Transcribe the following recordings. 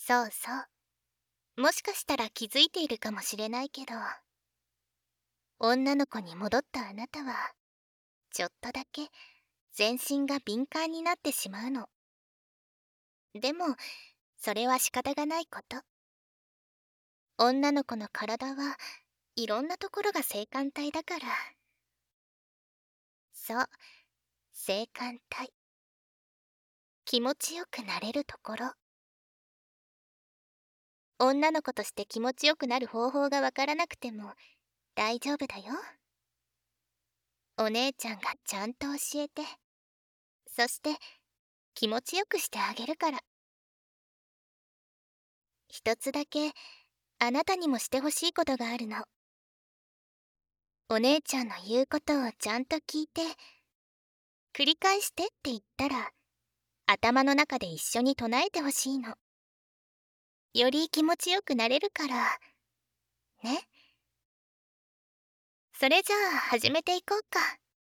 そうそう。もしかしたら気づいているかもしれないけど、女の子に戻ったあなたは、ちょっとだけ全身が敏感になってしまうの。でも、それは仕方がないこと。女の子の体はいろんなところが性感帯だから。そう、性感帯。気持ちよくなれるところ。女の子として気持ちよくなる方法がわからなくても大丈夫だよ。お姉ちゃんがちゃんと教えて、そして気持ちよくしてあげるから。一つだけあなたにもしてほしいことがあるの。お姉ちゃんの言うことをちゃんと聞いて、繰り返してって言ったら、頭の中で一緒に唱えてほしいの。より気持ちよくなれるから。ね。それじゃあ始めていこうか。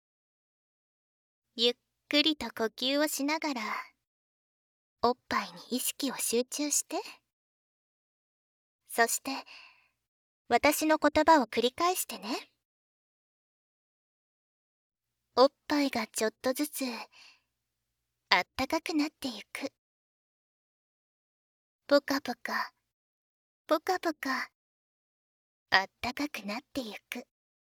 ゆっくりと呼吸をしながら、おっぱいに意識を集中して。そして、私の言葉を繰り返してね。おっぱいがちょっとずつ、あったかくなってゆく。ぽかぽか、ぽかぽか、あったかくなってゆく。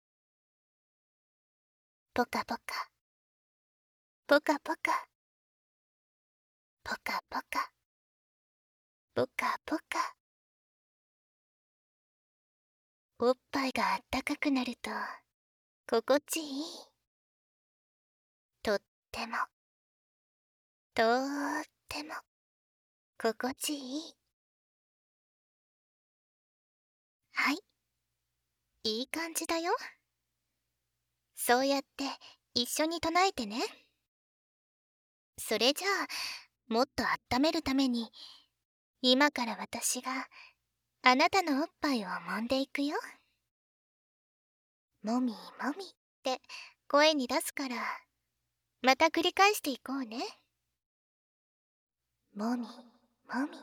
ぽかぽか、ぽかぽか、ぽかぽか、ぽかぽか。おっぱいがあったかくなると、心地いい。とっても、とっても、心地いい。はい、いい感じだよ。そうやって一緒に唱えてね。それじゃあ、もっと温めるために、今から私があなたのおっぱいを揉んでいくよ。もみもみって声に出すから、また繰り返していこうね。もみもみ、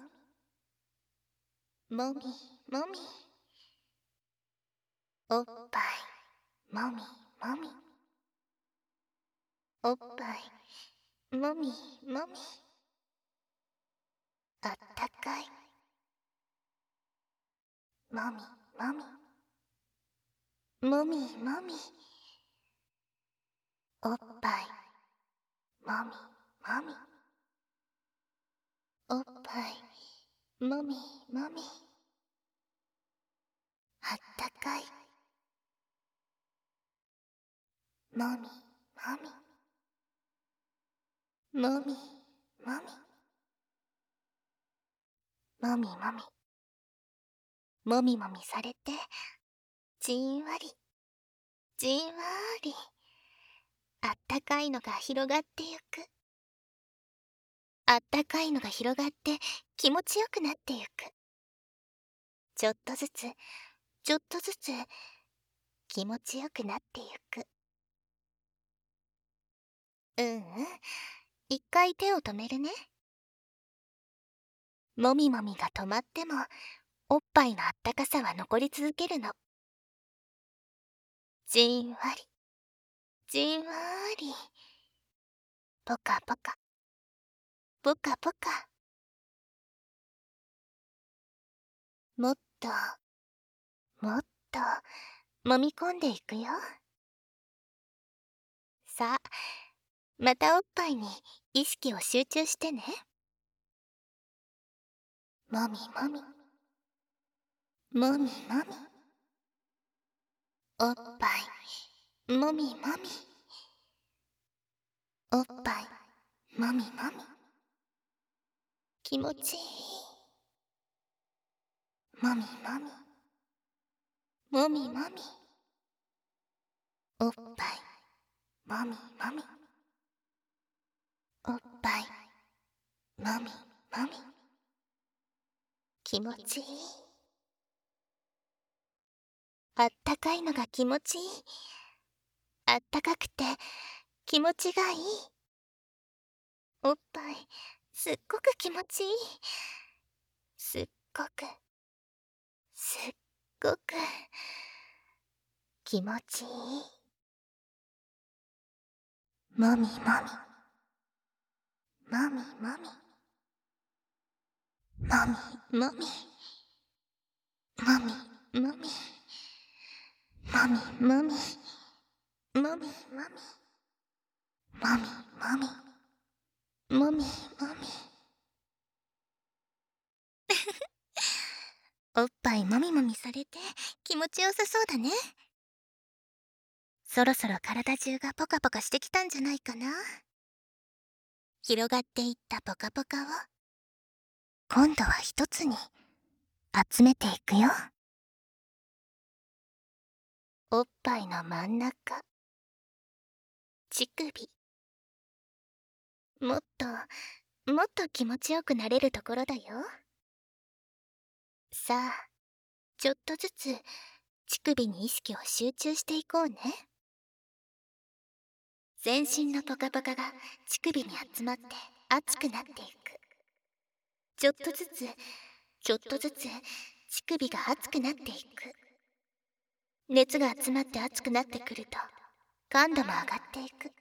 もみもみ、おっぱいもみもみ、おっぱいもみもみ、あったかい、もみもみ、もみもみ、おっぱいもみもみ、おっぱいもみもみ、あったかい、もみもみ、もみもみ、もみもみ、もみもみされて、じんわり、じんわり、あったかいのが広がってゆく。あったかいのが広がって気持ちよくなってゆく。ちょっとずつ、ちょっとずつ、気持ちよくなってゆく。うんうん。一回手を止めるね。もみもみが止まっても、おっぱいのあったかさは残り続けるの。じんわり、じんわり、ぽかぽか、ぽかぽか。もっと、もっと、揉み込んでいくよ。さあ、またおっぱいに意識を集中してね。もみもみ、もみもみ、おっぱいもみもみ、おっぱいもみもみ、気持ちいい。もみもみ、もみもみ、おっぱいもみもみ、おっぱいもみもみ、気持ちいい。あったかいのが気持ちいい。あったかくて気持ちがいい。おっぱいすっごく気持ちいい。すっごくすっごく気持ちいい。もみもみもみもみもみもみもみもみもみもみもみもみもみもみもみおっぱいもみもみされて気持ちよさそうだね。そろそろ体中がポカポカしてきたんじゃないかな。広がっていったポカポカを今度は一つに集めていくよ。おっぱいの真ん中、乳首、もっと気持ちよくなれるところだよ。さあ、ちょっとずつ乳首に意識を集中していこうね。全身のポカポカが乳首に集まって熱くなっていく。ちょっとずつ乳首が熱くなっていく。熱が集まって熱くなってくると感度も上がっていく。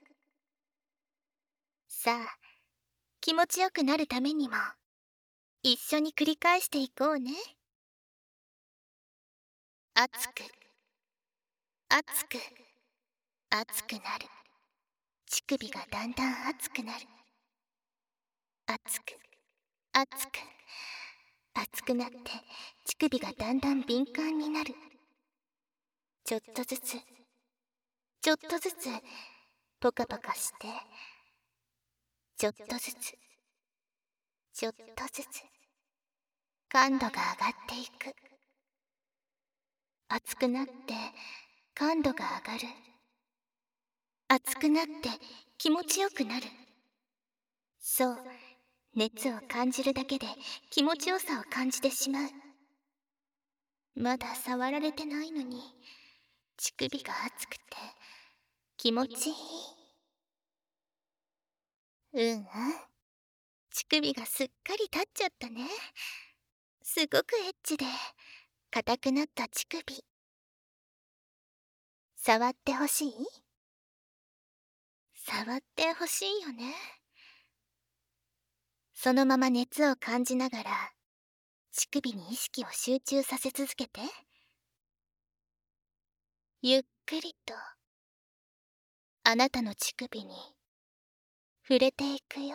さあ、気持ちよくなるためにも一緒に繰り返していこうね。熱く熱く熱くなる。乳首がだんだん熱くなる。熱く熱く熱くなって乳首がだんだん敏感になる。ちょっとずつポカポカして、ちょっとずつ感度が上がっていく。熱くなって感度が上がる。熱くなって気持ちよくなる。そう、熱を感じるだけで気持ちよさを感じてしまう。まだ触られてないのに乳首が熱くて気持ちいい。乳首がすっかり立っちゃったね。すごくエッチで硬くなった乳首。触ってほしい？触ってほしいよね。そのまま熱を感じながら乳首に意識を集中させ続けて。ゆっくりとあなたの乳首に触れていくよ。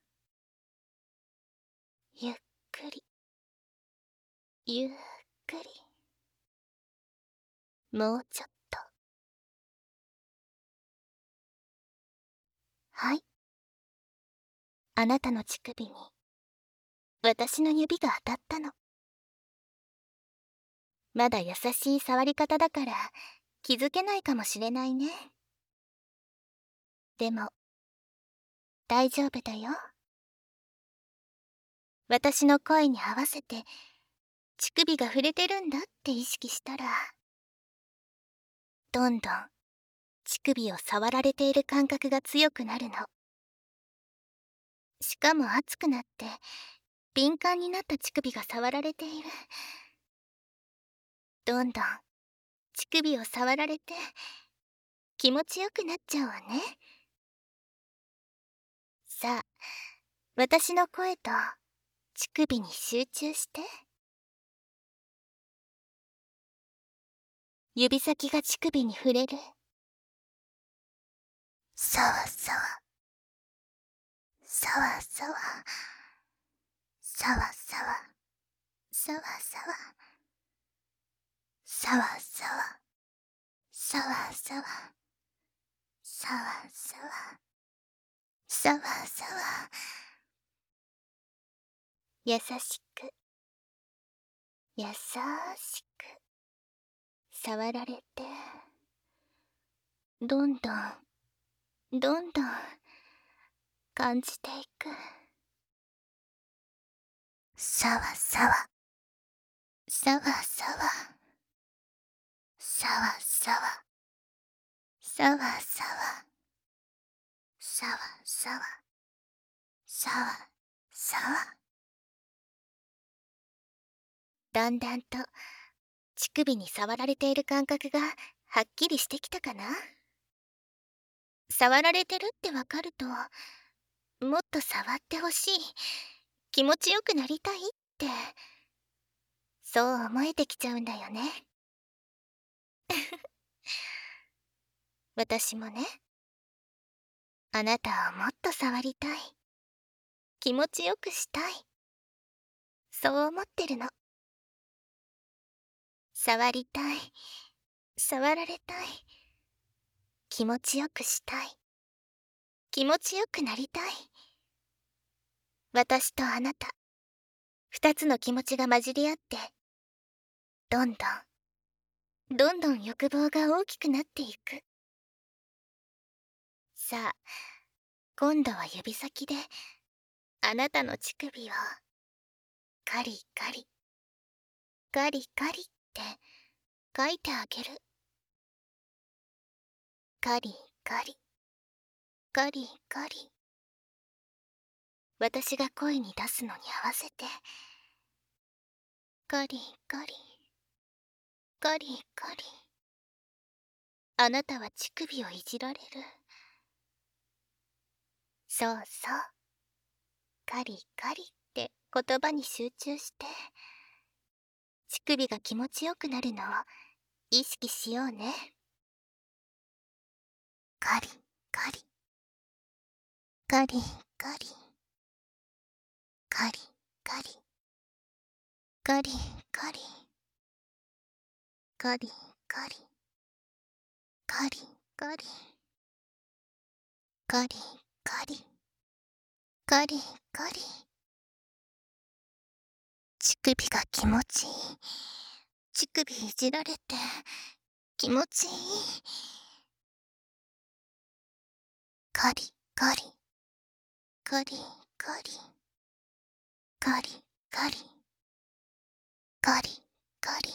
ゆっくりゆっくり、もうちょっと。はい、あなたの乳首に私の指が当たったの。まだ優しい触り方だから気づけないかもしれないね。でも大丈夫だよ。私の声に合わせて乳首が触れてるんだって意識したら、どんどん乳首を触られている感覚が強くなるの。しかも熱くなって敏感になった乳首が触られている。どんどん乳首を触られて気持ちよくなっちゃうわね。さあ、私の声と乳首に集中して。指先が乳首に触れる。さわさわさわさわさわさわさわさわさわさわさわさわさわさわさわさわ、優しく優しく触られて、どんどん感じていく。さわさわさわさわさわさわさわさわさわさわさわさわ。 だんだんと乳首に触られている感覚がはっきりしてきたかな。触られてるってわかると、もっと触ってほしい、気持ちよくなりたいって、そう思えてきちゃうんだよね。私もね、あなたをもっと触りたい、気持ちよくしたい、そう思ってるの。触りたい、触られたい、気持ちよくしたい、気持ちよくなりたい。私とあなた、二つの気持ちが混じり合って、どんどん、どんどん欲望が大きくなっていく。さあ、今度は指先で、あなたの乳首を、カリカリ、カリカリって書いてあげる。カリカリ、カリカリ。私が声に出すのに合わせて、カリカリ、カリカリ。あなたは乳首をいじられる。そうそう、カリカリって言葉に集中して、乳首が気持ちよくなるのを意識しようね。カリカリ、カリカリ、カリカリ、カリカリ、カリカリ、カリカリ、カリカリ、カリカリ。乳首が気持ちいい。乳首いじられて気持ちいい。カリカリ、カリカリ、カリカリ、カリカリ、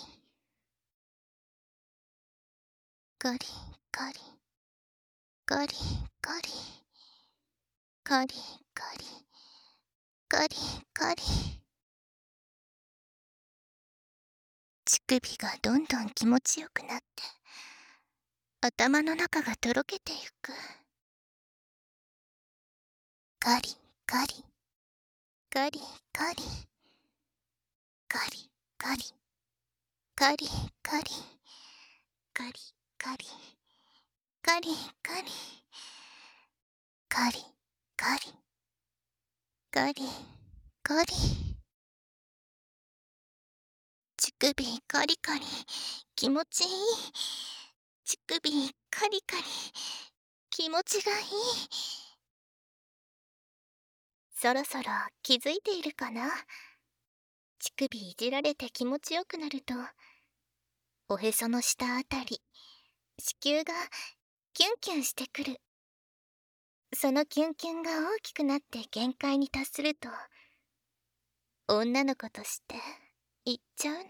カリカリ、カリカリ、カリカリ、カリカリ。乳首がどんどん気持ちよくなって、頭の中がとろけてゆく。カリカリ、カリカリ、カリカリ、カリカリ、カリカリ、カリカリ、カリカリ、カリカリ。乳首カリカリ、気持ちいい。乳首カリカリ、気持ちがいい。そろそろ気づいているかな。乳首いじられて気持ちよくなると、おへその下あたり、子宮がキュンキュンしてくる。そのキュンキュンが大きくなって限界に達すると、女の子として言っちゃうの。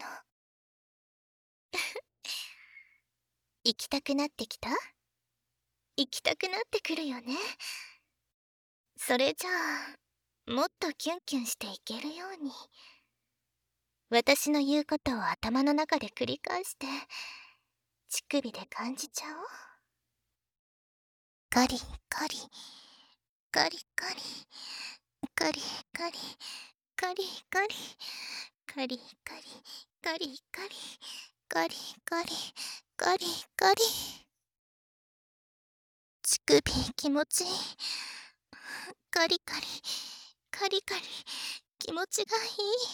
行きたくなってきた？行きたくなってくるよね。それじゃあ、もっとキュンキュンしていけるように、私の言うことを頭の中で繰り返して、乳首で感じちゃおう。カリカリ、カリカリ、カリカリ、カリカリ、カリカリ、カリカリ、カリカリ、カリカリ。乳首気持ちいい。カリカリ、カリカリ、気持ちがいい。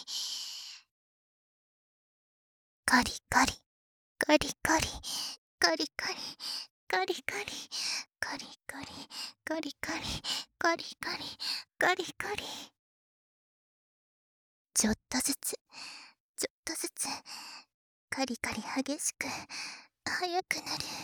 カリカリ、カリカリ、カリカリ、カリカリ、カリカリ、カリカリ、カリカリ、カリカリ。ちょっとずつ、ちょっとずつ、カリカリ激しく、速くなる。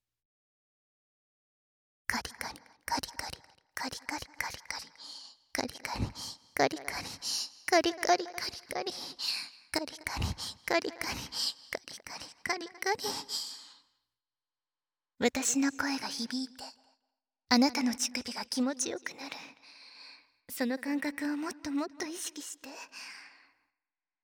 カリカリ、カリカリ、カリカリ、カリカリ、カリカリ、カリカリ、カリカリ、カリカリ、カリカリ、カリカリ、カリカリ、カリカリ。私の声が響いて、あなたの乳首が気持ちよくなる。その感覚をもっともっと意識して。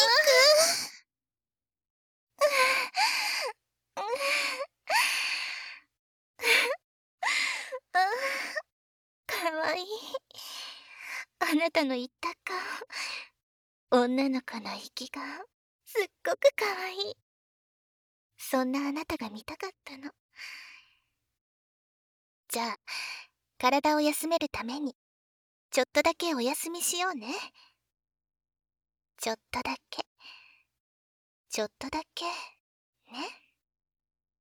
かわいい。あなたの言った顔、女の子の息がすっごくかわいい。そんなあなたが見たかったの。じゃあ、体を休めるためにちょっとだけお休みしようね。ちょっとだけ、ちょっとだけね。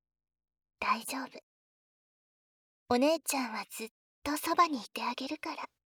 大丈夫。お姉ちゃんはずっとそばにいてあげるから。